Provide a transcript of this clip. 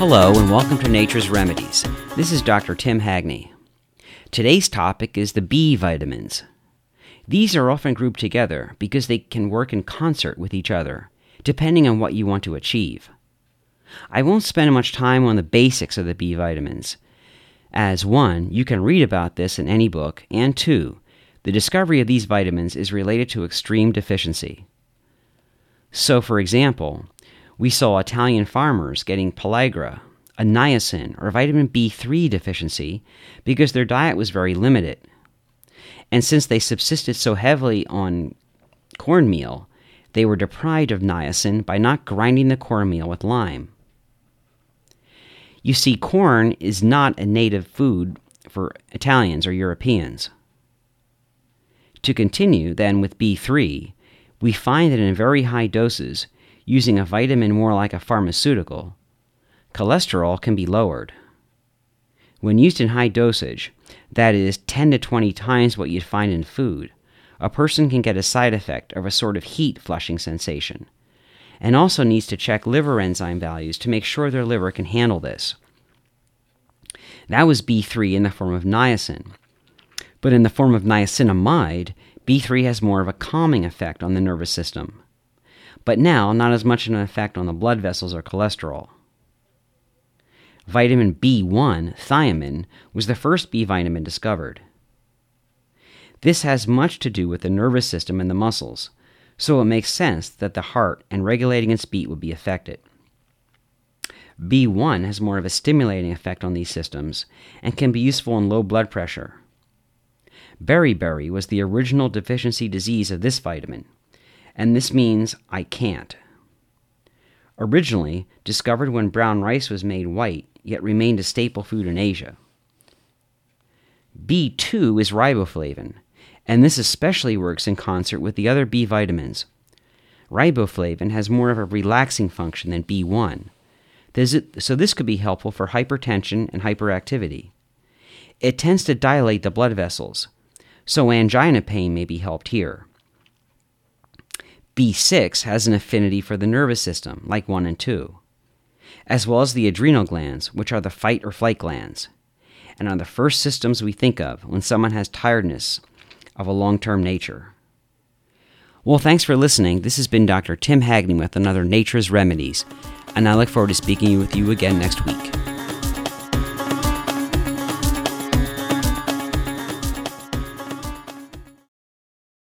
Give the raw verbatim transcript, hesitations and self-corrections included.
Hello and welcome to Nature's Remedies. This is Doctor Tim Hagney. Today's topic is the B vitamins. These are often grouped together because they can work in concert with each other, depending on what you want to achieve. I won't spend much time on the basics of the B vitamins, as one, you can read about this in any book, and two, the discovery of these vitamins is related to extreme deficiency. So, for example, we saw Italian farmers getting pellagra, a niacin or vitamin B three deficiency because their diet was very limited. And since they subsisted so heavily on cornmeal, they were deprived of niacin by not grinding the cornmeal with lime. You see, corn is not a native food for Italians or Europeans. To continue, then, with B three, we find that in very high doses, using a vitamin more like a pharmaceutical, cholesterol can be lowered. When used in high dosage, that is ten to twenty times what you'd find in food, a person can get a side effect of a sort of heat flushing sensation, and also needs to check liver enzyme values to make sure their liver can handle this. That was B three in the form of niacin, but in the form of niacinamide, B three has more of a calming effect on the nervous system, but now not as much an effect on the blood vessels or cholesterol. Vitamin B one, thiamine, was the first B vitamin discovered. This has much to do with the nervous system and the muscles, so it makes sense that the heart and regulating its beat would be affected. B one has more of a stimulating effect on these systems and can be useful in low blood pressure. Beriberi was the original deficiency disease of this vitamin, and this means I can't. Originally discovered when brown rice was made white, yet remained a staple food in Asia. B two is riboflavin, and this especially works in concert with the other B vitamins. Riboflavin has more of a relaxing function than B one, so this could be helpful for hypertension and hyperactivity. It tends to dilate the blood vessels, so angina pain may be helped here. B six has an affinity for the nervous system, like one and two, as well as the adrenal glands, which are the fight or flight glands, and are the first systems we think of when someone has tiredness of a long-term nature. Well, thanks for listening. This has been Doctor Tim Hagney with another Nature's Remedies, and I look forward to speaking with you again next week.